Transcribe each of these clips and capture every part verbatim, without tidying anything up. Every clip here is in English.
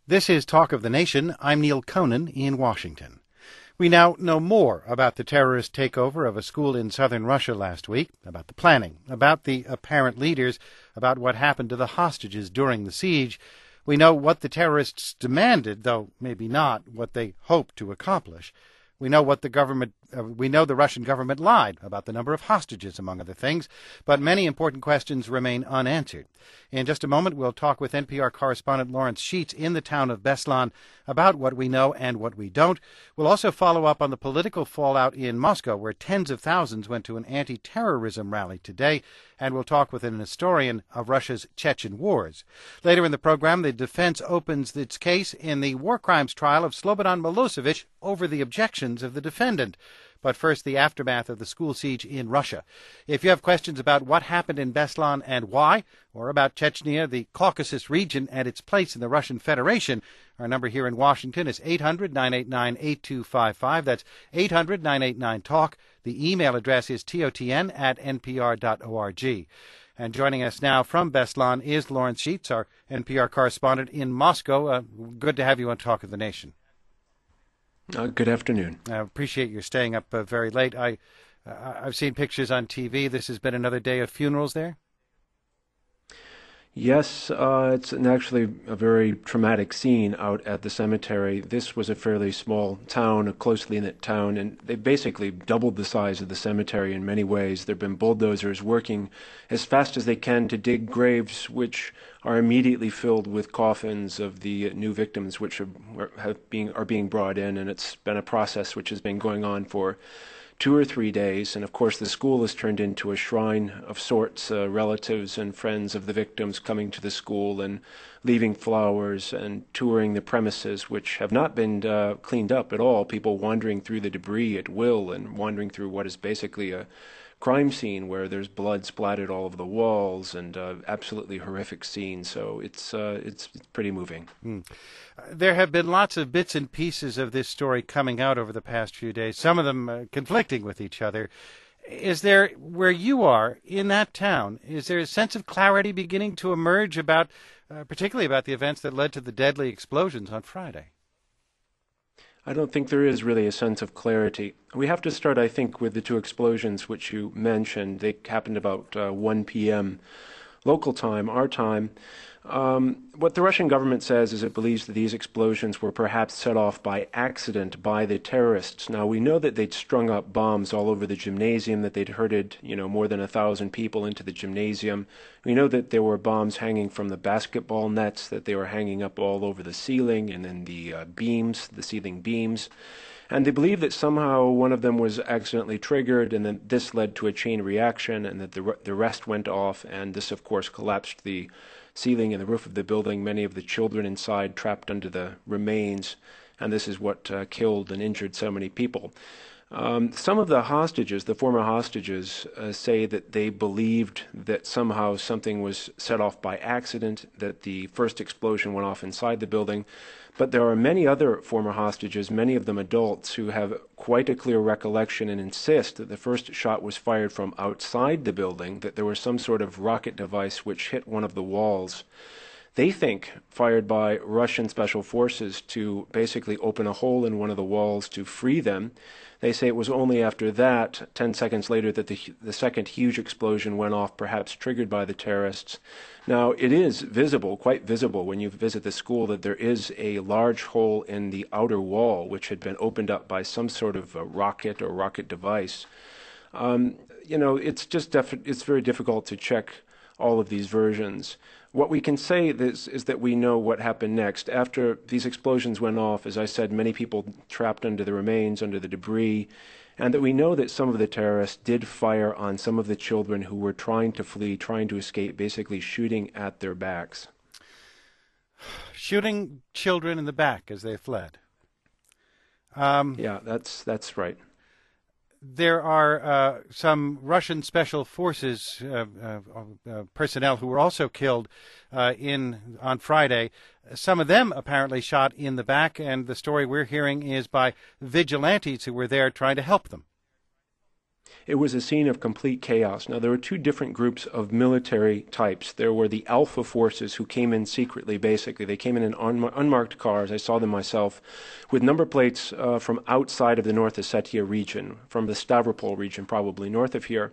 This is Talk of the Nation. I'm Neil Conan in Washington. We now know more about the terrorist takeover of a school in southern Russia last week, about the planning, about the apparent leaders, about what happened to the hostages during the siege. We know what the terrorists demanded, though maybe not what they hoped to accomplish. We know what the government, uh, we know the Russian government lied about the number of hostages, among other things, but many important questions remain unanswered. In just a moment, we'll talk with N P R correspondent Lawrence Sheets in the town of Beslan about what we know and what we don't. We'll also follow up on the political fallout in Moscow, where tens of thousands went to an anti-terrorism rally today, and we'll talk with an historian of Russia's Chechen wars. Later in the program, the defense opens its case in the war crimes trial of Slobodan Milosevic over the objections of the defendant. But first, the aftermath of the school siege in Russia. If you have questions about what happened in Beslan and why, or about Chechnya, the Caucasus region, and its place in the Russian Federation, our number here in Washington is eight hundred, nine eight nine, eight two five five. That's eight hundred, nine eight nine, talk. The email address is totn at npr dot org. And joining us now from Beslan is Lawrence Sheets, our N P R correspondent in Moscow. Uh, good to have you on Talk of the Nation. Uh, good afternoon. I appreciate your staying up uh, very late. I, uh, I've seen pictures on T V. This has been another day of funerals there? Yes, uh, it's an actually a very traumatic scene out at the cemetery. This was a fairly small town, a closely knit town, and they basically doubled the size of the cemetery in many ways. There have been bulldozers working as fast as they can to dig graves, which are immediately filled with coffins of the new victims, which are, have being, are being brought in, and it's been a process which has been going on for two or three days. And of course the school has turned into a shrine of sorts, uh, relatives and friends of the victims coming to the school and leaving flowers and touring the premises, which have not been uh, cleaned up at all. People wandering through the debris at will and wandering through what is basically a crime scene where there's blood splattered all over the walls and uh, absolutely horrific scene. So it's uh, it's, it's pretty moving. Mm. There have been lots of bits and pieces of this story coming out over the past few days, some of them uh, conflicting with each other. Is there, where you are in that town, is there a sense of clarity beginning to emerge about, uh, particularly about the events that led to the deadly explosions on Friday? I don't think there is really a sense of clarity. We have to start, I think, with the two explosions which you mentioned. They happened about uh, one p.m. local time, our time. Um, what the Russian government says is it believes that these explosions were perhaps set off by accident by the terrorists. Now, we know that they'd strung up bombs all over the gymnasium, that they'd herded, you know, more than a thousand people into the gymnasium. We know that there were bombs hanging from the basketball nets, that they were hanging up all over the ceiling and then the uh, beams, the ceiling beams. And they believe that somehow one of them was accidentally triggered, and then this led to a chain reaction, and that the, re- the rest went off, and this, of course, collapsed the ceiling and the roof of the building, many of the children inside trapped under the remains, and this is what uh, killed and injured so many people. Um, some of the hostages, the former hostages, uh, say that they believed that somehow something was set off by accident, that the first explosion went off inside the building. But there are many other former hostages, many of them adults, who have quite a clear recollection and insist that the first shot was fired from outside the building, that there was some sort of rocket device which hit one of the walls. They think fired by Russian special forces to basically open a hole in one of the walls to free them. They say it was only after that, ten seconds later, that the, the second huge explosion went off, perhaps triggered by the terrorists. Now, it is visible, quite visible, when you visit the school, that there is a large hole in the outer wall, which had been opened up by some sort of a rocket or rocket device. Um, you know, it's just def- it's very difficult to check all of these versions. What we can say is, is that we know what happened next. After these explosions went off, as I said, many people trapped under the remains, under the debris, and that we know that some of the terrorists did fire on some of the children who were trying to flee, trying to escape, basically shooting at their backs. Shooting children in the back as they fled. Um, yeah, that's that's right. There are uh, some Russian special forces uh, uh, uh, personnel who were also killed uh, in on Friday. Some of them apparently shot in the back, and the story we're hearing is by vigilantes who were there trying to help them. It was a scene of complete chaos. Now, there were two different groups of military types. There were the Alpha forces who came in secretly, basically. They came in in un- unmarked cars, I saw them myself, with number plates uh, from outside of the North Ossetia region, from the Stavropol region, probably north of here.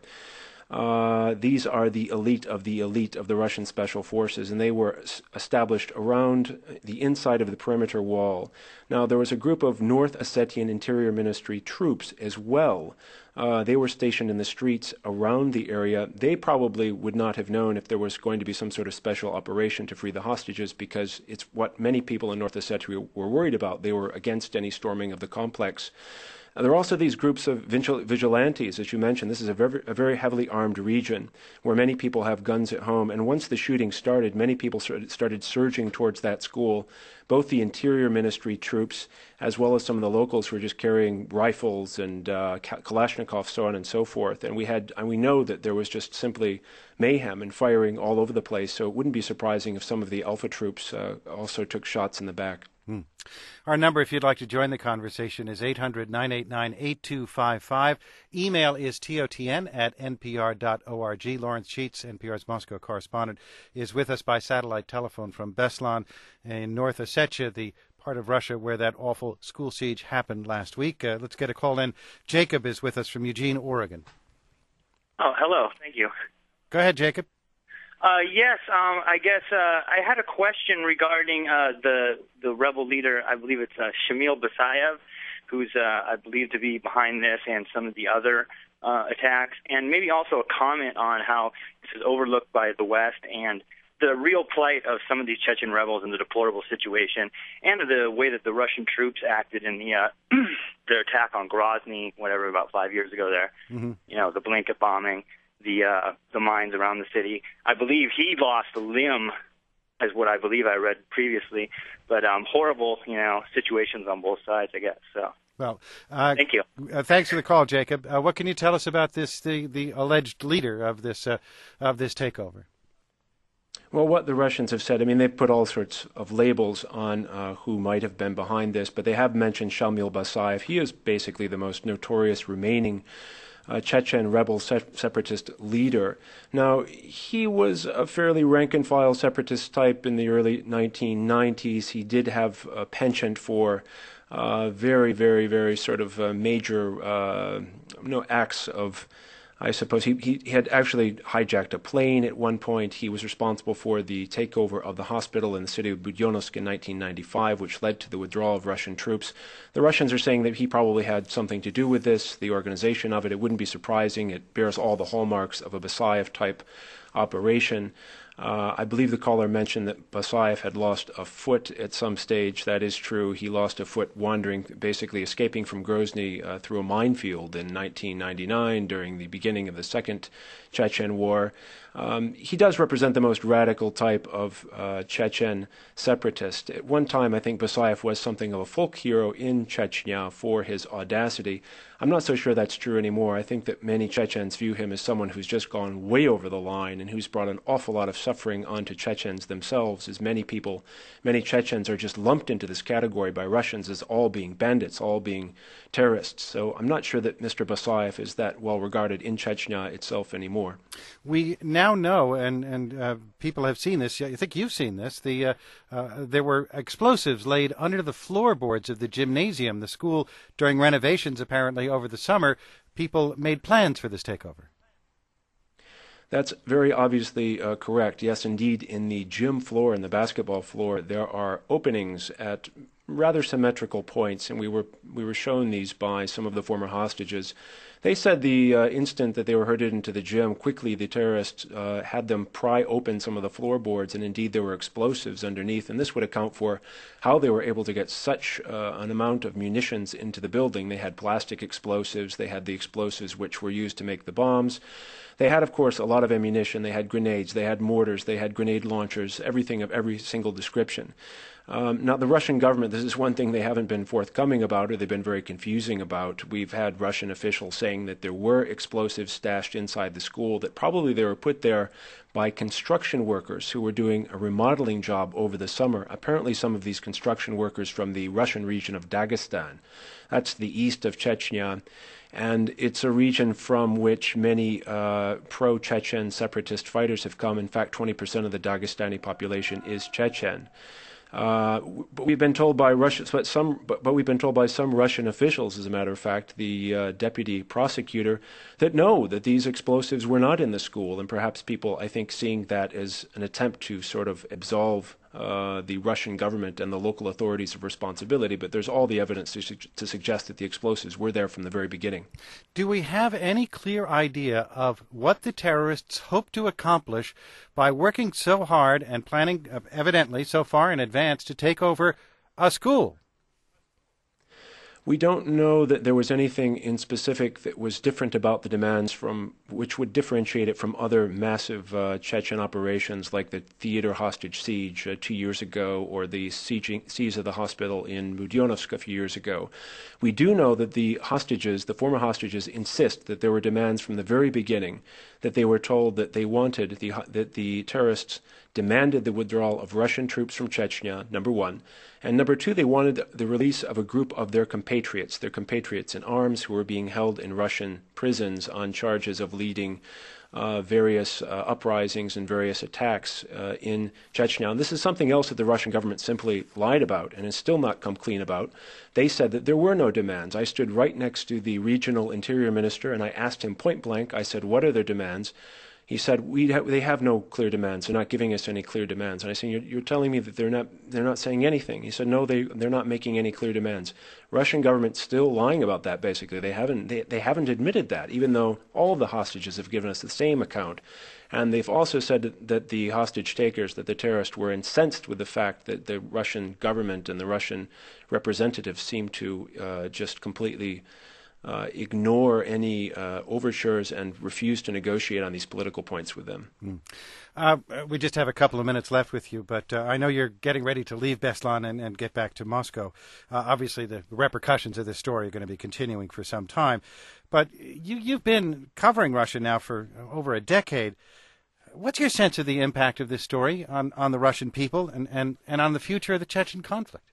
Uh, these are the elite of the elite of the Russian special forces, and they were s- established around the inside of the perimeter wall. Now, there was a group of North Ossetian Interior Ministry troops as well. Uh, they were stationed in the streets around the area. They probably would not have known if there was going to be some sort of special operation to free the hostages, because it's what many people in North Ossetia were worried about. They were against any storming of the complex. Uh, there are also these groups of vigil- vigilantes, as you mentioned. This is a very, a very heavily armed region where many people have guns at home. And once the shooting started, many people started, started surging towards that school, both the Interior Ministry troops as well as some of the locals who were just carrying rifles and uh, Kalashnikovs, so on and so forth. And we had, and we know that there was just simply mayhem and firing all over the place. So it wouldn't be surprising if some of the Alpha troops uh, also took shots in the back. Hmm. Our number, if you'd like to join the conversation, is eight hundred, nine eight nine, eight two five five. Email is totn at npr dot org. Lawrence Sheets, N P R's Moscow correspondent, is with us by satellite telephone from Beslan in North Ossetia, the part of Russia where that awful school siege happened last week. Uh, let's get a call in. Jacob is with us from Eugene, Oregon. Oh, hello. Thank you. Go ahead, Jacob. Uh, yes, um, I guess uh, I had a question regarding uh, the the rebel leader. I believe it's uh, Shamil Basayev, who's uh, I believe to be behind this and some of the other uh, attacks, and maybe also a comment on how this is overlooked by the West and the real plight of some of these Chechen rebels and the deplorable situation, and the way that the Russian troops acted in the uh, their attack on Grozny, whatever, about five years ago there. Mm-hmm. You know, the blanket bombing. The uh, the mines around the city. I believe he lost a limb, is what I believe I read previously. But um, horrible, you know, situations on both sides, I guess. So. Well, uh, thank you. Uh, thanks for the call, Jacob. Uh, what can you tell us about this, the, the alleged leader of this uh, of this takeover? Well, what the Russians have said, I mean, they've put all sorts of labels on uh, who might have been behind this, but they have mentioned Shamil Basayev. He is basically the most notorious remaining Uh, Chechen rebel se- separatist leader. Now, he was a fairly rank-and-file separatist type in the early nineteen nineties. He did have a penchant for uh, very, very, very sort of uh, major uh, no acts of, I suppose. He, he, he had actually hijacked a plane at one point. He was responsible for the takeover of the hospital in the city of Budyonnovsk in nineteen ninety-five, which led to the withdrawal of Russian troops. The Russians are saying that he probably had something to do with this, the organization of it. It wouldn't be surprising. It bears all the hallmarks of a Basayev-type operation. Uh, I believe the caller mentioned that Basayev had lost a foot at some stage. That is true. He lost a foot wandering, basically escaping from Grozny uh, through a minefield in nineteen ninety-nine during the beginning of the Second Chechen War. Um, he does represent the most radical type of uh, Chechen separatist. At one time, I think Basayev was something of a folk hero in Chechnya for his audacity. I'm not so sure that's true anymore. I think that many Chechens view him as someone who's just gone way over the line and who's brought an awful lot of suffering onto Chechens themselves, as many people, many Chechens are just lumped into this category by Russians as all being bandits, all being terrorists. So I'm not sure that Mister Basayev is that well regarded in Chechnya itself anymore. We now know, and, and uh, people have seen this, I think you've seen this, the uh, uh, there were explosives laid under the floorboards of the gymnasium, the school, during renovations apparently over the summer. People made plans for this takeover. That's very obviously uh, correct. Yes, indeed, in the gym floor and the basketball floor, there are openings at rather symmetrical points, and we were we were shown these by some of the former hostages. They said the uh, instant that they were herded into the gym, quickly the terrorists uh, had them pry open some of the floorboards, and indeed there were explosives underneath, and this would account for how they were able to get such uh, an amount of munitions into the building. They had plastic explosives, they had the explosives which were used to make the bombs. They had, of course, a lot of ammunition. They had grenades, they had mortars, they had grenade launchers, everything of every single description. Um, now, the Russian government, this is one thing they haven't been forthcoming about, or they've they've been very confusing about. We've had Russian officials saying that there were explosives stashed inside the school, that probably they were put there by construction workers who were doing a remodeling job over the summer. Apparently some of these construction workers from the Russian region of Dagestan. That's the east of Chechnya. And it's a region from which many uh, pro-Chechen separatist fighters have come. In fact, twenty percent of the Dagestani population is Chechen. Uh, but we've been told by Russia, but some, but, but we've been told by some Russian officials, as a matter of fact, the uh, deputy prosecutor, that no, that these explosives were not in the school, and perhaps people, I think, seeing that as an attempt to sort of absolve uh, the Russian government and the local authorities of responsibility. But there's all the evidence to, su- to suggest that the explosives were there from the very beginning. Do we have any clear idea of what the terrorists hope to accomplish by working so hard and planning, uh, evidently, so far in advance to take over a school? We don't know that there was anything in specific that was different about the demands from which would differentiate it from other massive uh, Chechen operations like the theater hostage siege uh, two years ago or the siege, siege of the hospital in Budyonovsk a few years ago. We do know that the hostages, the former hostages, insist that there were demands from the very beginning, that they were told that they wanted, the, that the terrorists demanded the withdrawal of Russian troops from Chechnya, number one. And number two, they wanted the release of a group of their compatriots, their compatriots in arms who were being held in Russian prisons on charges of leading uh, various uh, uprisings and various attacks uh, in Chechnya. And this is something else that the Russian government simply lied about and has still not come clean about. They said that there were no demands. I stood right next to the regional interior minister and I asked him point blank, I said, what are their demands? He said, "We ha- they have no clear demands. They're not giving us any clear demands." And I said, you're, "You're telling me that they're not they're not saying anything." He said, "No, they they're not making any clear demands." Russian government's still lying about that. Basically, they haven't they, they haven't admitted that, even though all of the hostages have given us the same account. And they've also said that, that the hostage takers, that the terrorists, were incensed with the fact that the Russian government and the Russian representatives seem to uh, just completely Uh, ignore any uh, overtures and refuse to negotiate on these political points with them. Mm. Uh, we just have a couple of minutes left with you, but uh, I know you're getting ready to leave Beslan and, and get back to Moscow. Uh, obviously, the repercussions of this story are going to be continuing for some time. But you, you've been covering Russia now for over a decade. What's your sense of the impact of this story on, on the Russian people and, and, and on the future of the Chechen conflict?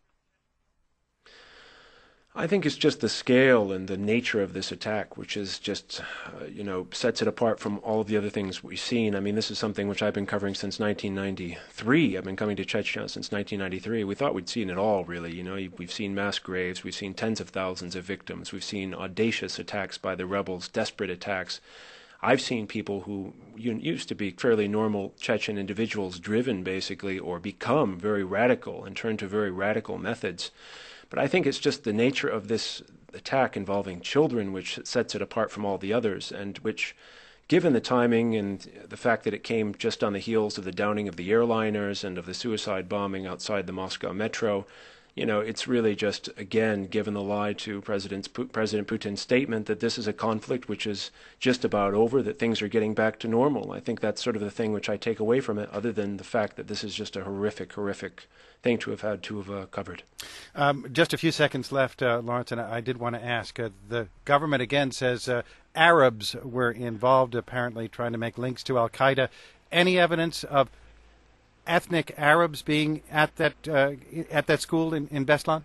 I think it's just the scale and the nature of this attack, which is just, uh, you know, sets it apart from all of the other things we've seen. I mean, this is something which I've been covering since nineteen ninety-three. I've been coming to Chechnya since nineteen ninety-three. We thought we'd seen it all, really. You know, we've seen mass graves. We've seen tens of thousands of victims. We've seen audacious attacks by the rebels, desperate attacks. I've seen people who used to be fairly normal Chechen individuals driven, basically, or become very radical and turn to very radical methods. But I think it's just the nature of this attack involving children which sets it apart from all the others, and which, given the timing and the fact that it came just on the heels of the downing of the airliners and of the suicide bombing outside the Moscow metro, you know, it's really just, again, given the lie to President President Putin's statement that this is a conflict which is just about over, that things are getting back to normal. I think that's sort of the thing which I take away from it, other than the fact that this is just a horrific, horrific thing to have had to have uh, covered. Um, just a few seconds left, uh, Lawrence, and I did want to ask. Uh, the government, again, says uh, Arabs were involved, apparently trying to make links to al-Qaeda. Any evidence of ethnic Arabs being at that uh, at that school in, in Beslan?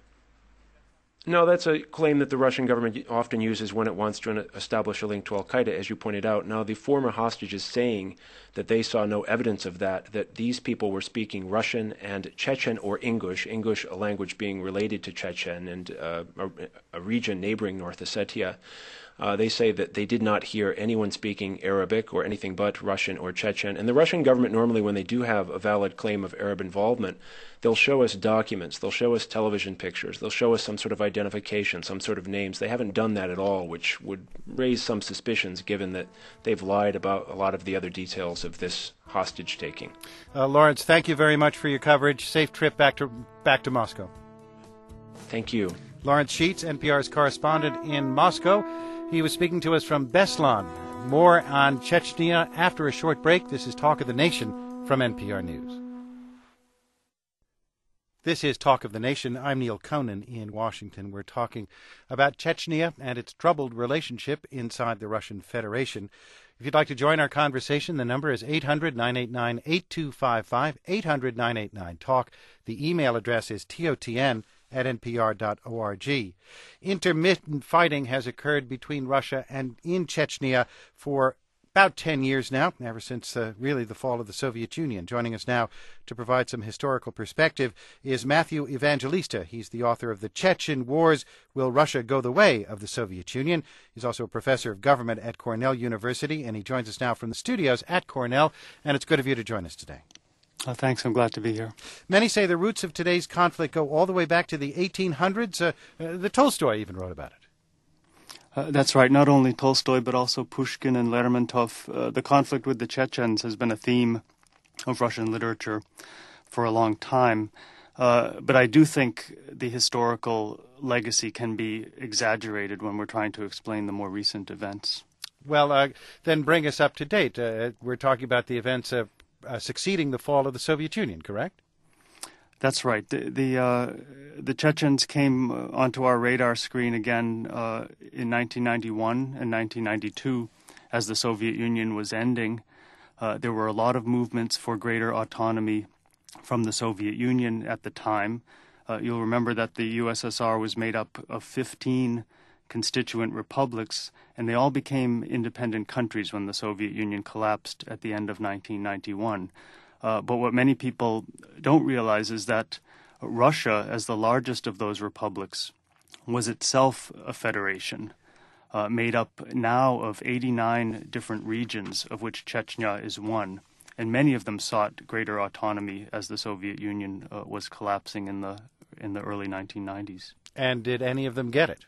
No, that's a claim that the Russian government often uses when it wants to establish a link to al-Qaeda, as you pointed out. Now, the former hostages saying that they saw no evidence of that, that these people were speaking Russian and Chechen or English, English a language being related to Chechen and uh, a, a region neighboring North Ossetia. Uh, they say that they did not hear anyone speaking Arabic or anything but Russian or Chechen. And the Russian government, normally when they do have a valid claim of Arab involvement, they'll show us documents, they'll show us television pictures, they'll show us some sort of identification, some sort of names. They haven't done that at all, which would raise some suspicions given that they've lied about a lot of the other details of this hostage taking. Uh, Lawrence, thank you very much for your coverage. Safe trip back to back to Moscow. Thank you. Lawrence Sheets, N P R's correspondent in Moscow. He was speaking to us from Beslan. More on Chechnya after a short break. This is Talk of the Nation from N P R News. This is Talk of the Nation. I'm Neil Conan in Washington. We're talking about Chechnya and its troubled relationship inside the Russian Federation. If you'd like to join our conversation, the number is eight hundred, nine eight nine, eight two five five, eight hundred, nine eight nine, talk. The email address is totn at n p r dot org. Intermittent fighting has occurred between Russia and in Chechnya for about ten years now, ever since uh, really the fall of the Soviet Union. Joining us now to provide some historical perspective is Matthew Evangelista. He's the author of The Chechen Wars, Will Russia Go the Way of the Soviet Union? He's also a professor of government at Cornell University, and he joins us now from the studios at Cornell, and it's good of you to join us today. Uh, thanks. I'm glad to be here. Many say the roots of today's conflict go all the way back to the eighteen hundreds. Uh, uh, the Tolstoy even wrote about it. Uh, that's right. Not only Tolstoy, but also Pushkin and Lermontov. Uh, the conflict with the Chechens has been a theme of Russian literature for a long time. Uh, but I do think the historical legacy can be exaggerated when we're trying to explain the more recent events. Well, uh, then bring us up to date. Uh, we're talking about the events uh, uh, succeeding the fall of the Soviet Union, correct? That's right. The the, uh, the Chechens came onto our radar screen again uh, in nineteen ninety-one and nineteen ninety-two as the Soviet Union was ending. Uh, there were a lot of movements for greater autonomy from the Soviet Union at the time. Uh, you'll remember that the U S S R was made up of fifteen constituent republics, and they all became independent countries when the Soviet Union collapsed at the end of nineteen ninety-one. Uh, but what many people don't realize is that Russia, as the largest of those republics, was itself a federation uh, made up now of eighty-nine different regions, of which Chechnya is one. And many of them sought greater autonomy as the Soviet Union uh, was collapsing in the in the early nineteen nineties. And did any of them get it?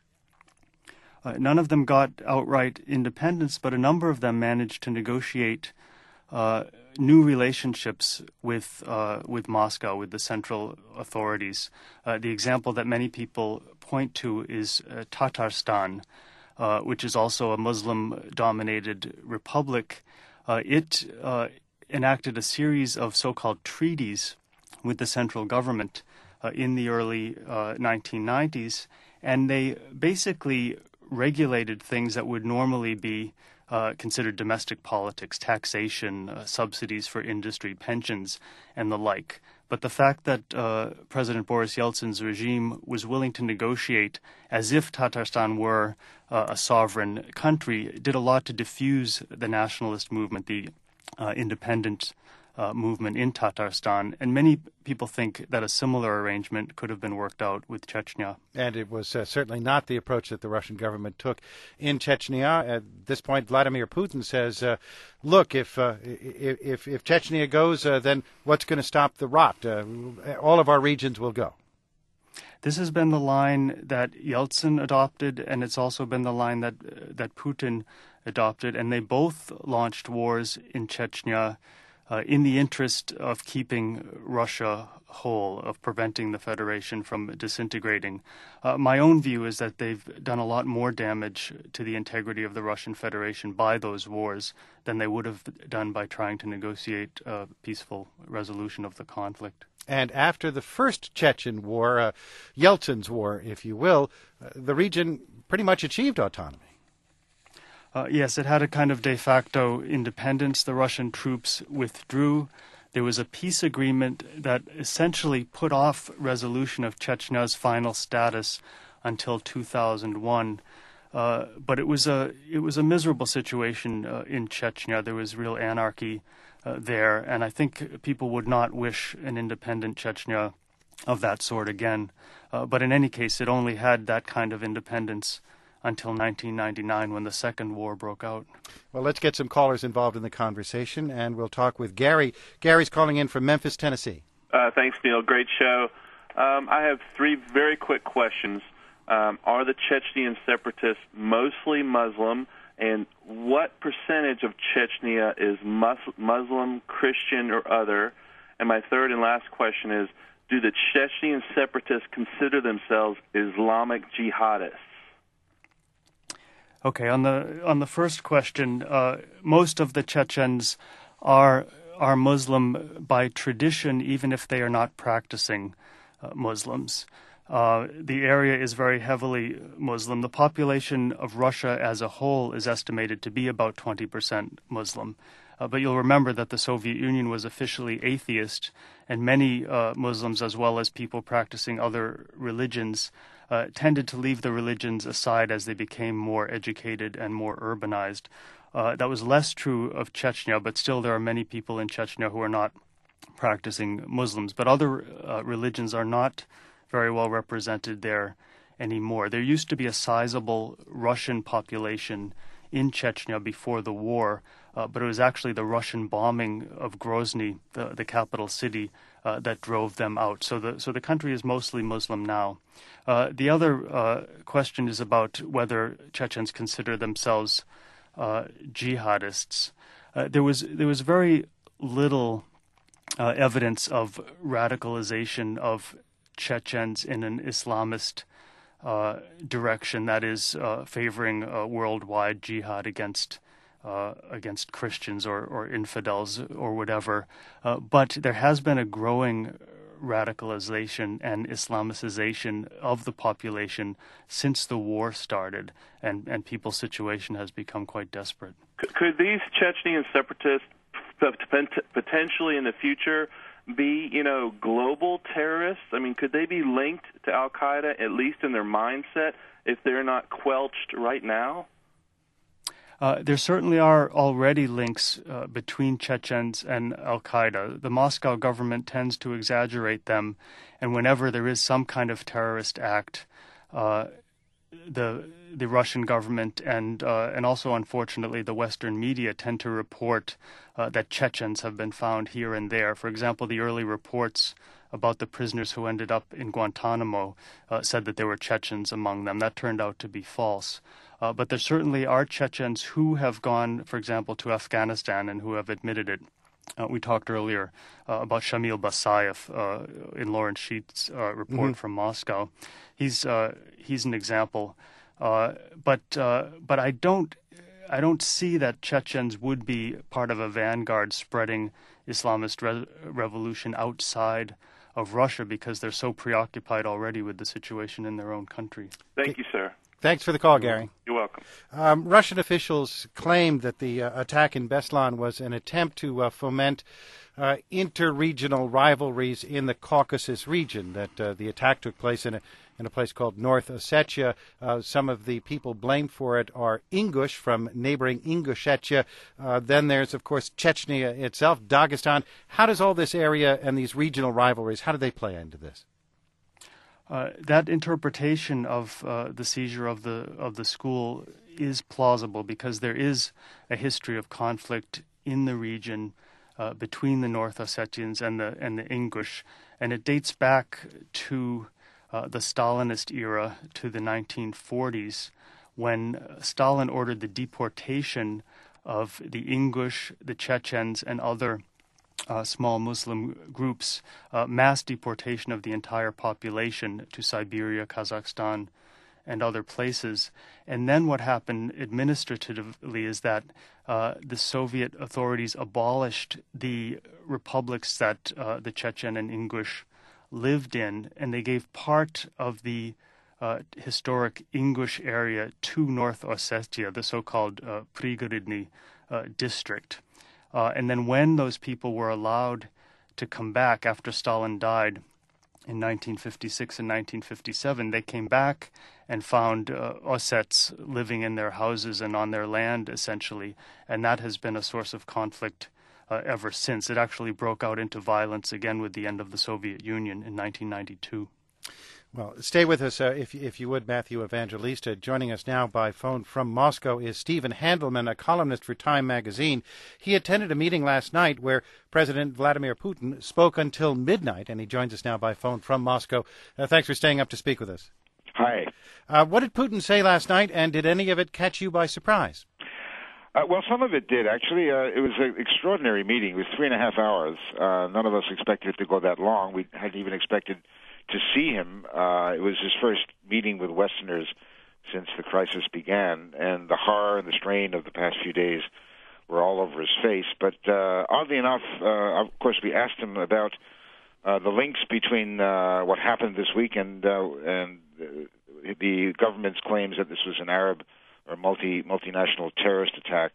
Uh, none of them got outright independence, but a number of them managed to negotiate uh, new relationships with uh, with Moscow, with the central authorities. Uh, the example that many people point to is uh, Tatarstan, uh, which is also a Muslim-dominated republic. Uh, it uh, enacted a series of so-called treaties with the central government uh, in the early uh, nineteen nineties, and they basically regulated things that would normally be uh, considered domestic politics, taxation, uh, subsidies for industry, pensions, and the like. But the fact that uh, President Boris Yeltsin's regime was willing to negotiate as if Tatarstan were uh, a sovereign country did a lot to diffuse the nationalist movement, the uh, independent uh, movement in Tatarstan. And many people think that a similar arrangement could have been worked out with Chechnya. And it was uh, certainly not the approach that the Russian government took in Chechnya. At this point, Vladimir Putin says, uh, look, if, uh, if if Chechnya goes, uh, then what's going to stop the rot? Uh, all of our regions will go. This has been the line that Yeltsin adopted, and it's also been the line that uh, that Putin adopted. And they both launched wars in Chechnya uh, in the interest of keeping Russia whole, of preventing the Federation from disintegrating. Uh, my own view is that they've done a lot more damage to the integrity of the Russian Federation by those wars than they would have done by trying to negotiate a peaceful resolution of the conflict. And after the first Chechen war, uh, Yeltsin's war, if you will, uh, the region pretty much achieved autonomy. Uh, yes, it had a kind of de facto independence. The Russian troops withdrew. There was a peace agreement that essentially put off resolution of Chechnya's final status until two thousand one. Uh, but it was a it was a miserable situation uh, in Chechnya. There was real anarchy uh, there, and I think people would not wish an independent Chechnya of that sort again. Uh, but in any case, it only had that kind of independence until nineteen ninety-nine, when the second war broke out. Well, let's get some callers involved in the conversation, and we'll talk with Gary. Gary's calling in from Memphis, Tennessee. Uh, thanks, Neil. Great show. Um, I have three very quick questions. Um, are the Chechnyan separatists mostly Muslim, and what percentage of Chechnya is mus- Muslim, Christian, or other? And my third and last question is, do the Chechnyan separatists consider themselves Islamic jihadists? Okay, on the on the first question, uh, most of the Chechens are are Muslim by tradition, even if they are not practicing uh, Muslims. Uh, the area is very heavily Muslim. The population of Russia as a whole is estimated to be about twenty percent Muslim. Uh, but you'll remember that the Soviet Union was officially atheist, and many uh, Muslims, as well as people practicing other religions, uh, tended to leave the religions aside as they became more educated and more urbanized. Uh, that was less true of Chechnya, but still there are many people in Chechnya who are not practicing Muslims. But other uh, religions are not very well represented there anymore. There used to be a sizable Russian population in Chechnya before the war, uh, but it was actually the Russian bombing of Grozny, the, the capital city, uh, that drove them out. So the so the country is mostly Muslim now. Uh, the other uh, question is about whether Chechens consider themselves uh, jihadists. Uh, there was there was very little uh, evidence of radicalization of Chechens in an Islamist Uh, direction, that is uh, favoring a worldwide jihad against uh, against Christians or, or infidels or whatever. Uh, but there has been a growing radicalization and Islamicization of the population since the war started, and, and people's situation has become quite desperate. Could, could these Chechnyan separatists potentially in the future be, you know, global terrorists? I mean, could they be linked to Al-Qaeda, at least in their mindset, if they're not quelched right now? Uh, there certainly are already links uh, between Chechens and Al-Qaeda. The Moscow government tends to exaggerate them, and whenever there is some kind of terrorist act, uh, the the Russian government and uh, and also, unfortunately, the Western media tend to report uh, that Chechens have been found here and there. For example, the early reports about the prisoners who ended up in Guantanamo uh, said that there were Chechens among them. That turned out to be false. Uh, but there certainly are Chechens who have gone, for example, to Afghanistan and who have admitted it. Uh, we talked earlier uh, about Shamil Basayev uh, in Lawrence Sheets' uh, report mm-hmm. from Moscow. He's uh, he's an example, uh, but uh, but I don't I don't see that Chechens would be part of a vanguard spreading Islamist re- revolution outside of Russia because they're so preoccupied already with the situation in their own country. Thank you, sir. Thanks for the call, Gary. You're welcome. Um, Russian officials claimed that the uh, attack in Beslan was an attempt to uh, foment uh, inter-regional rivalries in the Caucasus region, that uh, the attack took place in a, in a place called North Ossetia. Uh, some of the people blamed for it are Ingush from neighboring Ingushetia. Uh, then there's, of course, Chechnya itself, Dagestan. How does all this area and these regional rivalries, how do they play into this? Uh, that interpretation of uh, the seizure of the of the school is plausible because there is a history of conflict in the region uh, between the North Ossetians and the and the Ingush, and it dates back to uh, the Stalinist era, to the nineteen forties, when Stalin ordered the deportation of the Ingush, the Chechens, and other Uh, small Muslim groups, uh, mass deportation of the entire population to Siberia, Kazakhstan, and other places. And then what happened administratively is that uh, the Soviet authorities abolished the republics that uh, the Chechen and Ingush lived in, and they gave part of the uh, historic Ingush area to North Ossetia, the so-called uh, Prigoridny uh, district. Uh, and then when those people were allowed to come back after Stalin died in nineteen fifty-six and nineteen fifty-seven, they came back and found uh, Ossets living in their houses and on their land, essentially. And that has been a source of conflict uh, ever since. It actually broke out into violence again with the end of the Soviet Union in nineteen ninety-two. Well, stay with us, uh, if, if you would, Matthew Evangelista. Joining us now by phone from Moscow is Stephen Handelman, a columnist for Time magazine. He attended a meeting last night where President Vladimir Putin spoke until midnight, and he joins us now by phone from Moscow. Uh, thanks for staying up to speak with us. Hi. Uh, what did Putin say last night, and did any of it catch you by surprise? Uh, well, some of it did, actually. Uh, it was an extraordinary meeting. It was three and a half hours. Uh, none of us expected it to go that long. We hadn't even expected to see him. Uh, it was his first meeting with Westerners since the crisis began, and the horror and the strain of the past few days were all over his face. But uh, oddly enough, uh, of course, we asked him about uh, the links between uh, what happened this week and uh, and uh, the government's claims that this was an Arab or multi multinational terrorist attack.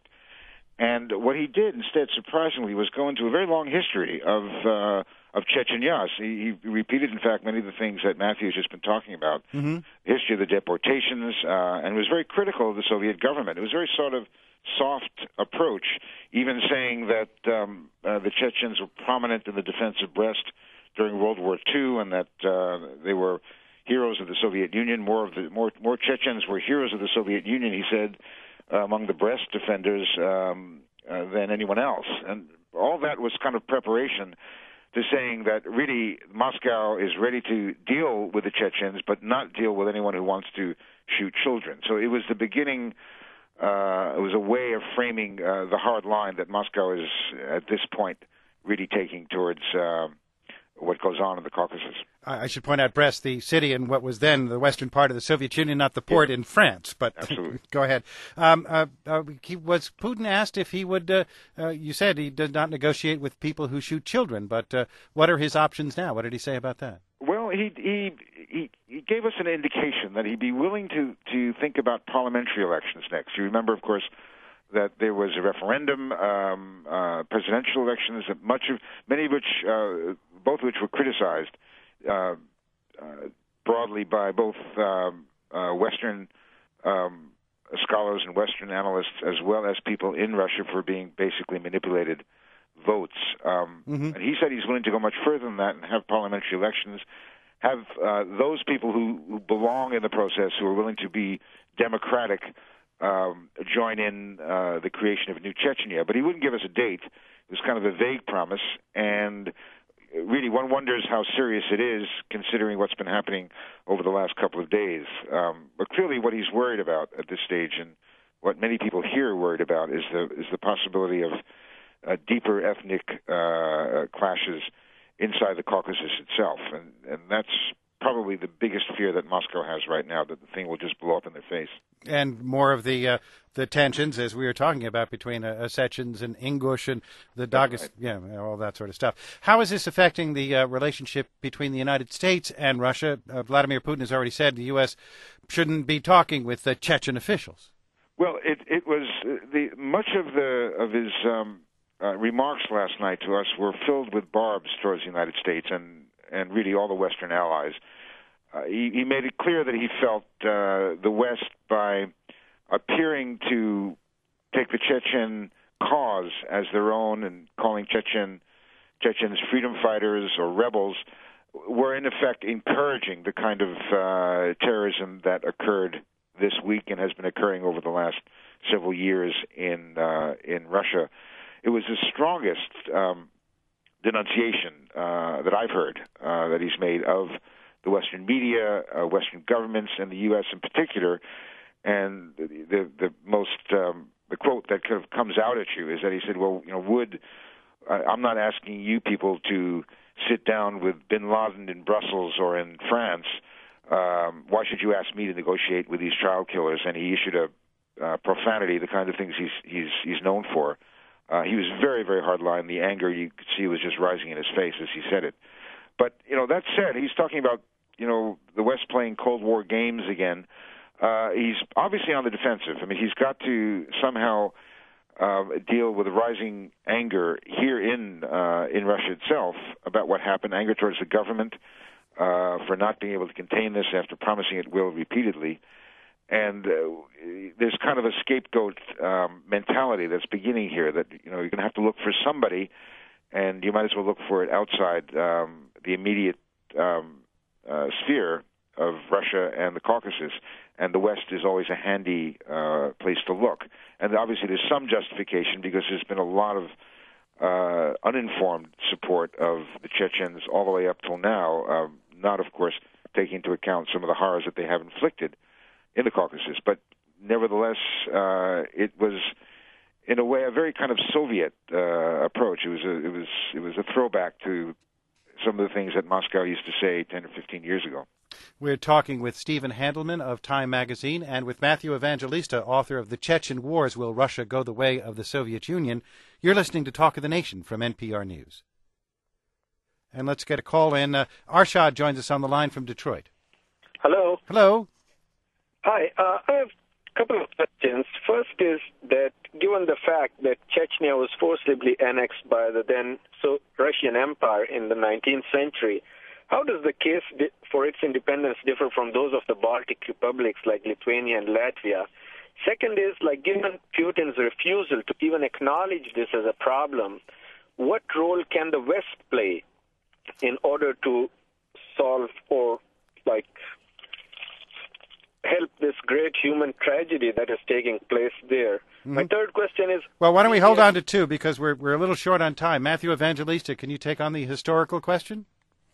And what he did instead, surprisingly, was go into a very long history of uh, of Chechnya. He, he repeated, in fact, many of the things that Matthew has just been talking about, mm-hmm. the history of the deportations, uh, and was very critical of the Soviet government. It was a very sort of soft approach, even saying that um, uh, the Chechens were prominent in the defense of Brest during World War Two, and that uh, they were heroes of the Soviet Union. More of the more more Chechens were heroes of the Soviet Union, he said, uh, among the Brest defenders um, uh, than anyone else. And all that was kind of preparation to saying that really Moscow is ready to deal with the Chechens, but not deal with anyone who wants to shoot children. So it was the beginning. Uh, it was a way of framing uh, the hard line that Moscow is at this point really taking towards uh, what goes on in the Caucasus. I should point out Brest, the city in what was then the western part of the Soviet Union, not the port yeah. in France. But absolutely, go ahead. Um, uh, uh, he, was Putin asked if he would? Uh, uh, you said he does not negotiate with people who shoot children. But uh, what are his options now? What did he say about that? Well, he he he, he gave us an indication that he'd be willing to to think about parliamentary elections next. You remember, of course, that there was a referendum, um, uh, presidential elections, that much of many of which, uh, both of which were criticized uh, uh, broadly by both um, uh, Western um, scholars and Western analysts, as well as people in Russia, for being basically manipulated votes. Um, mm-hmm. And he said he's willing to go much further than that and have parliamentary elections, have uh, those people who, who belong in the process, who are willing to be democratic, Um, join in uh, the creation of a new Chechnya. But he wouldn't give us a date. It was kind of a vague promise, and really one wonders how serious it is, considering what's been happening over the last couple of days. Um, but clearly what he's worried about at this stage, and what many people here are worried about, is the, is the possibility of uh, deeper ethnic uh, clashes inside the Caucasus itself. And, and that's probably the biggest fear that Moscow has right now, that the thing will just blow up in their face. And more of the uh, the tensions, as we were talking about, between uh, Ossetians and Ingush and the Dagestan, right. yeah, all that sort of stuff. How is this affecting the uh, relationship between the United States and Russia? Uh, Vladimir Putin has already said the U S shouldn't be talking with the Chechen officials. Well, it it was uh, the much of the of his um, uh, remarks last night to us were filled with barbs towards the United States and and really all the Western allies. Uh, he, he made it clear that he felt uh, the West, by appearing to take the Chechen cause as their own and calling Chechen Chechens freedom fighters or rebels, were in effect encouraging the kind of uh, terrorism that occurred this week and has been occurring over the last several years in uh, in Russia. It was the strongest um, denunciation uh, that I've heard uh, that he's made of the Western media, uh, Western governments, and the U S in particular. And the the, the most um, the quote that kind of comes out at you is that he said, "Well, you know, would uh, I'm not asking you people to sit down with Bin Laden in Brussels or in France. Um, why should you ask me to negotiate with these child killers?" And he issued a uh, profanity, the kind of things he's he's he's known for. Uh, he was very, very hardline. The anger you could see was just rising in his face as he said it. But, you know, that said, he's talking about, you know, the West playing Cold War games again. Uh, he's obviously on the defensive. I mean, he's got to somehow uh, deal with the rising anger here in uh, in Russia itself about what happened, anger towards the government uh, for not being able to contain this after promising it will repeatedly. And uh, there's kind of a scapegoat um, mentality that's beginning here, that, you know, you're going to have to look for somebody, and you might as well look for it outside um, the immediate um, uh, sphere of Russia and the Caucasus. And the West is always a handy uh, place to look. And obviously there's some justification, because there's been a lot of uh, uninformed support of the Chechens all the way up till now, uh, not, of course, taking into account some of the horrors that they have inflicted in the Caucasus. But nevertheless, uh, it was, in a way, a very kind of Soviet uh, approach. It was a, it was it was a throwback to some of the things that Moscow used to say ten or fifteen years ago. We're talking with Stephen Handelman of Time magazine and with Matthew Evangelista, author of The Chechen Wars, Will Russia Go the Way of the Soviet Union? You're listening to Talk of the Nation from N P R News. And let's get a call in. Uh, Arshad joins us on the line from Detroit. Hello. Hello. Hi. Uh, I have a couple of questions. First is that given the fact that Chechnya was forcibly annexed by the then so Russian Empire in the nineteenth century, how does the case di- for its independence differ from those of the Baltic republics like Lithuania and Latvia? Second is, like, given Putin's refusal to even acknowledge this as a problem, what role can the West play in order to solve or, like, help this great human tragedy that is taking place there? Mm-hmm. My third question is... Well, why don't we hold on to two, because we're we're a little short on time. Matthew Evangelista, can you take on the historical question?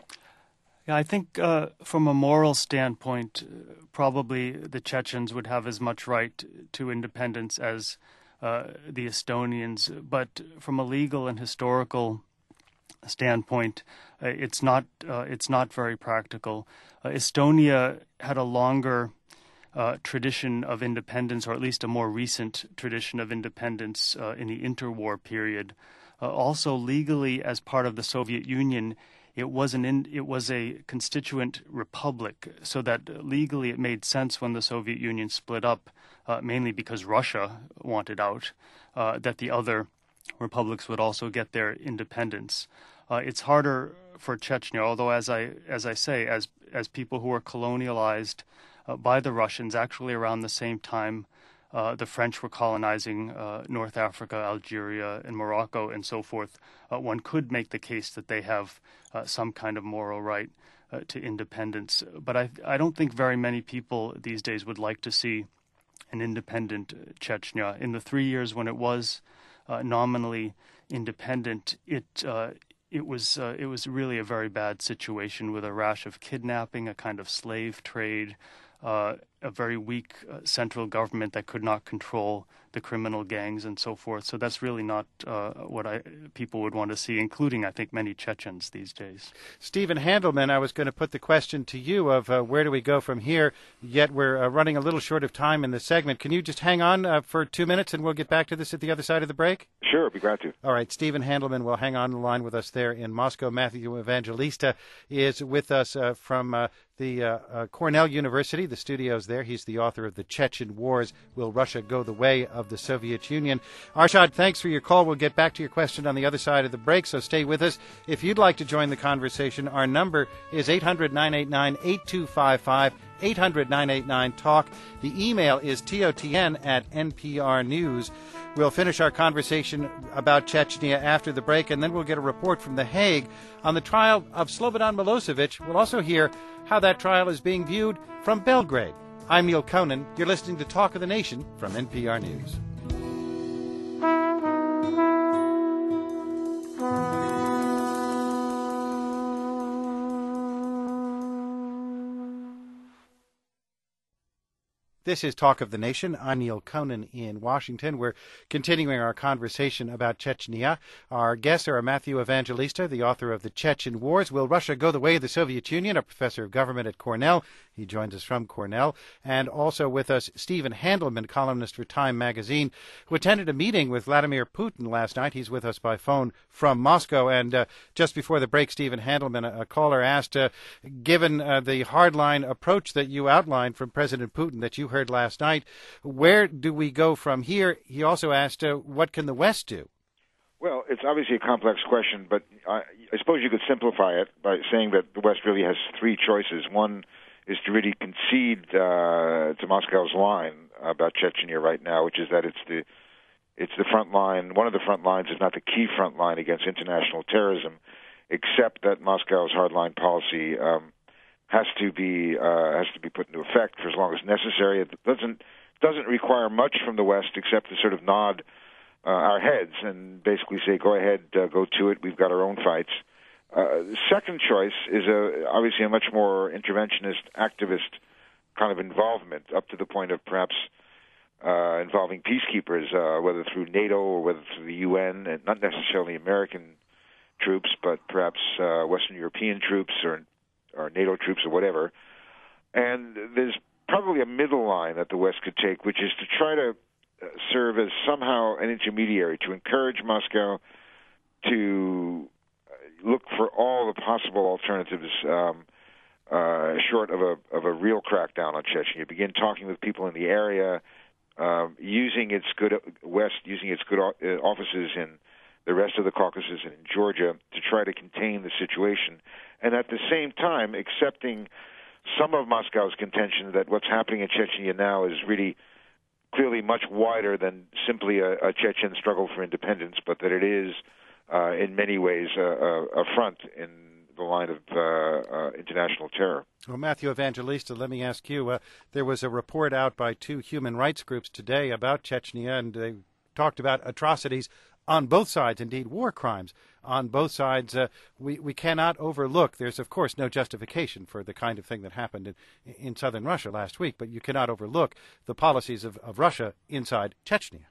Yeah, I think uh, from a moral standpoint, uh, probably the Chechens would have as much right to independence as uh, the Estonians. But from a legal and historical standpoint, uh, it's not uh, it's not very practical. Uh, Estonia had a longer uh, tradition of independence, or at least a more recent tradition of independence uh, in the interwar period. Uh, also, legally, as part of the Soviet Union, It was an in, it was a constituent republic, so that legally it made sense when the Soviet Union split up, uh, mainly because Russia wanted out, uh, that the other republics would also get their independence. Uh, it's harder for Chechnya, although as I as I say, as as people who were colonialized uh, by the Russians, actually around the same time. Uh, the French were colonizing uh, North Africa, Algeria, and Morocco, and so forth. Uh, one could make the case that they have uh, some kind of moral right uh, to independence. But I, I don't think very many people these days would like to see an independent Chechnya. In the three years when it was uh, nominally independent, it uh, it was uh, it was really a very bad situation with a rash of kidnapping, a kind of slave trade. Uh, a very weak uh, central government that could not control the criminal gangs and so forth. So that's really not uh, what I people would want to see, including, I think, many Chechens these days. Stephen Handelman, I was going to put the question to you of uh, where do we go from here, yet we're uh, running a little short of time in the segment. Can you just hang on uh, for two minutes and we'll get back to this at the other side of the break? Sure, I'd be glad to. All right, Stephen Handelman will hang on the line with us there in Moscow. Matthew Evangelista is with us uh, from uh, the uh, uh, Cornell University, the studios there. He's the author of The Chechen Wars, Will Russia Go the Way of the Soviet Union? Arshad, thanks for your call. We'll get back to your question on the other side of the break, so stay with us. If you'd like to join the conversation, our number is eight hundred, nine eight nine, eight two five five, eight hundred, nine eight nine, talk. The email is totn at nprnews. We'll finish our conversation about Chechnya after the break, and then we'll get a report from The Hague on the trial of Slobodan Milosevic. We'll also hear how that trial is being viewed from Belgrade. I'm Neil Conan. You're listening to Talk of the Nation from N P R News. This is Talk of the Nation. I'm Neil Conan in Washington. We're continuing our conversation about Chechnya. Our guests are Matthew Evangelista, the author of The Chechen Wars, Will Russia Go the Way of the Soviet Union, a professor of government at Cornell. He joins us from Cornell. And also with us, Stephen Handelman, columnist for Time magazine, who attended a meeting with Vladimir Putin last night. He's with us by phone from Moscow. And uh, just before the break, Stephen Handelman, a, a caller asked, uh, given uh, the hardline approach that you outlined from President Putin that you heard last night, where do we go from here? He also asked, uh, what can the West do? Well, it's obviously a complex question, but I, I suppose you could simplify it by saying that the West really has three choices. One is to really concede uh, to Moscow's line about Chechnya right now, which is that it's the it's the front line, one of the front lines, if not the key front line against international terrorism, except that Moscow's hardline policy um, has to be uh, has to be put into effect for as long as necessary. It doesn't doesn't require much from the West except to sort of nod uh, our heads and basically say, "Go ahead, uh, go to it. We've got our own fights." Uh, the second choice is a, obviously a much more interventionist, activist kind of involvement, up to the point of perhaps uh, involving peacekeepers, uh, whether through NATO or whether through the U N, and not necessarily American troops, but perhaps uh, Western European troops or or NATO troops or whatever. And there's probably a middle line that the West could take, which is to try to serve as somehow an intermediary, to encourage Moscow to look for all the possible alternatives um, uh, short of a of a real crackdown on Chechnya. Begin talking with people in the area, um, using its good West, using its good offices in the rest of the Caucasus and in Georgia to try to contain the situation, and at the same time accepting some of Moscow's contention that what's happening in Chechnya now is really clearly much wider than simply a, a Chechen struggle for independence, but that it is uh, in many ways a, a, a front in the line of uh, uh, international terror. Well, Matthew Evangelista, let me ask you, uh, there was a report out by two human rights groups today about Chechnya, and they talked about atrocities on both sides, indeed war crimes on both sides. Uh, we, we cannot overlook, there's of course no justification for the kind of thing that happened in, in southern Russia last week, but you cannot overlook the policies of, of Russia inside Chechnya.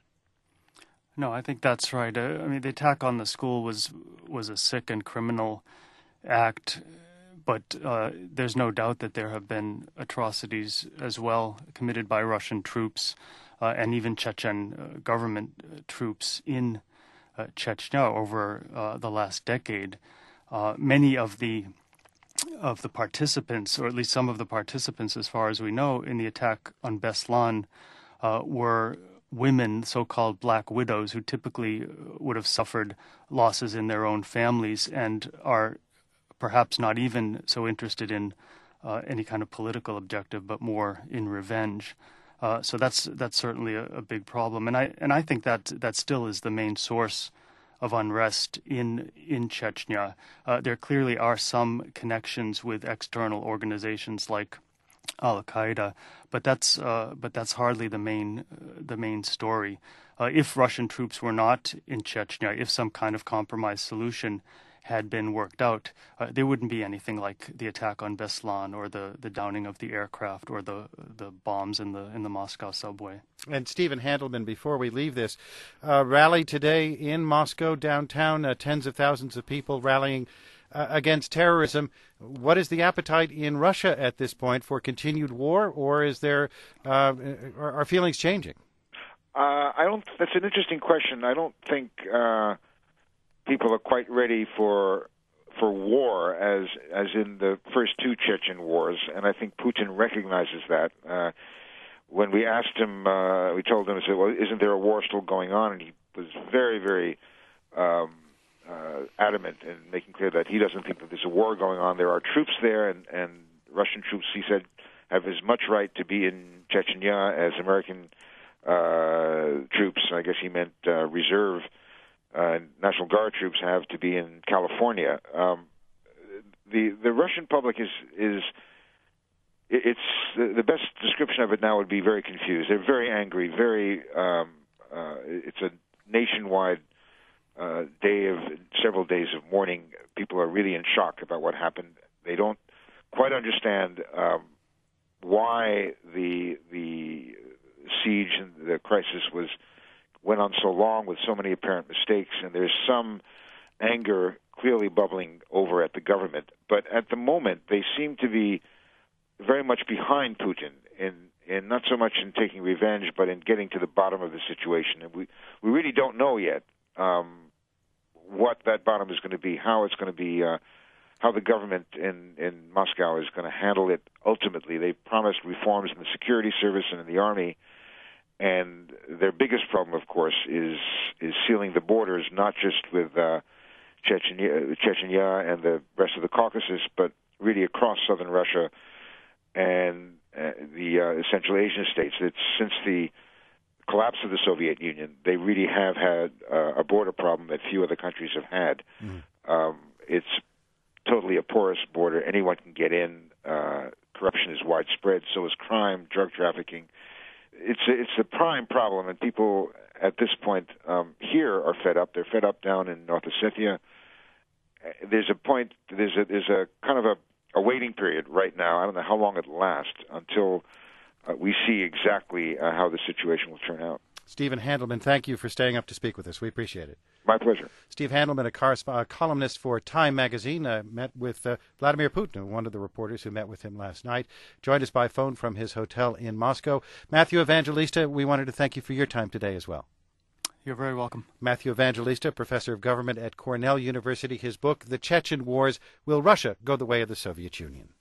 No, I think that's right. Uh, I mean, the attack on the school was was a sick and criminal act, but uh, there's no doubt that there have been atrocities as well committed by Russian troops uh, and even Chechen uh, government uh, troops in uh, Chechnya over uh, the last decade. Uh, many of the of the participants, or at least some of the participants, as far as we know, in the attack on Beslan uh, were women, so-called black widows, who typically would have suffered losses in their own families and are perhaps not even so interested in uh, any kind of political objective, but more in revenge. Uh, so that's that's certainly a, a big problem, and I and I think that that still is the main source of unrest in in Chechnya. Uh, there clearly are some connections with external organizations like Al Qaeda, but that's uh, but that's hardly the main uh, the main story. Uh, if Russian troops were not in Chechnya, if some kind of compromise solution had been worked out, uh, there wouldn't be anything like the attack on Beslan or the, the downing of the aircraft or the the bombs in the in the Moscow subway. And Stephen Handelman, before we leave this, uh, rally today in Moscow downtown, uh, tens of thousands of people rallying uh, against terrorism. What is the appetite in Russia at this point for continued war, or is there uh, are, are feelings changing? Uh, I don't. That's an interesting question. I don't think Uh... people are quite ready for for war, as as in the first two Chechen wars, and I think Putin recognizes that. Uh, when we asked him, uh, we told him, I said, "Well, isn't there a war still going on?" And he was very, very um, uh, adamant in making clear that he doesn't think that there's a war going on. There are troops there, and, and Russian troops, he said, have as much right to be in Chechnya as American uh, troops. I guess he meant uh, reserve. Uh, National Guard troops have to be in California. Um, the the Russian public is is it's the, the best description of it now would be very confused. They're very angry. Very um, uh, it's a nationwide uh, day of several days of mourning. People are really in shock about what happened. They don't quite understand um, why the the siege and the crisis was. went on so long with so many apparent mistakes, and there's some anger clearly bubbling over at the government. But at the moment, they seem to be very much behind Putin in, in not so much in taking revenge, but in getting to the bottom of the situation. And we, we really don't know yet um, what that bottom is going to be, how it's going to be, uh, how the government in, in Moscow is going to handle it ultimately. They promised reforms in the security service and in the army, and their biggest problem, of course, is is sealing the borders, not just with uh, Chechnya, Chechnya and the rest of the Caucasus, but really across southern Russia and uh, the uh, Central Asian states. It's since the collapse of the Soviet Union, they really have had uh, a border problem that few other countries have had. Mm. Um, it's totally a porous border. Anyone can get in. Uh, corruption is widespread. So is crime, drug trafficking. It's a, it's a prime problem, and people at this point um, here are fed up. They're fed up down in North Ossetia. There's a point. There's a there's a kind of a, a waiting period right now. I don't know how long it'll last until uh, we see exactly uh, how the situation will turn out. Stephen Handelman, thank you for staying up to speak with us. We appreciate it. My pleasure. Steve Handelman, a, correspondent, a columnist for Time magazine, uh, met with uh, Vladimir Putin, one of the reporters who met with him last night, joined us by phone from his hotel in Moscow. Matthew Evangelista, we wanted to thank you for your time today as well. You're very welcome. Matthew Evangelista, professor of government at Cornell University. His book, The Chechen Wars, Will Russia Go the Way of the Soviet Union?